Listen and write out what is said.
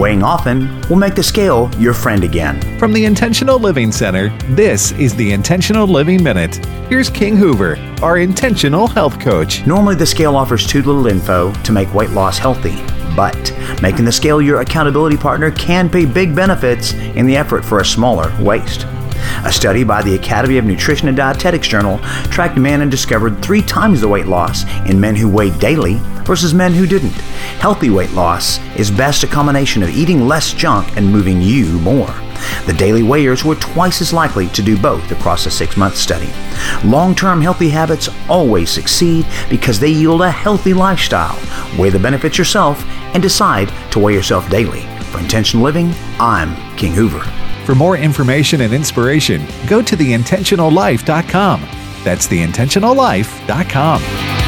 Weighing often will make the scale your friend again. From the Intentional Living Center, this is the Intentional Living Minute. Here's King Hoover, our intentional health coach. Normally, the scale offers too little info to make weight loss healthy, but making the scale your accountability partner can pay big benefits in the effort for a smaller waist. A study by the Academy of Nutrition and Dietetics Journal tracked men and discovered 3 times the weight loss in men who weighed daily versus men who didn't. Healthy weight loss is best a combination of eating less junk and moving you more. The daily weighers were twice as likely to do both across a 6-month study. Long-term healthy habits always succeed because they yield a healthy lifestyle. Weigh the benefits yourself and decide to weigh yourself daily. For Intentional Living, I'm King Hoover. For more information and inspiration, go to theintentionallife.com. That's theintentionallife.com.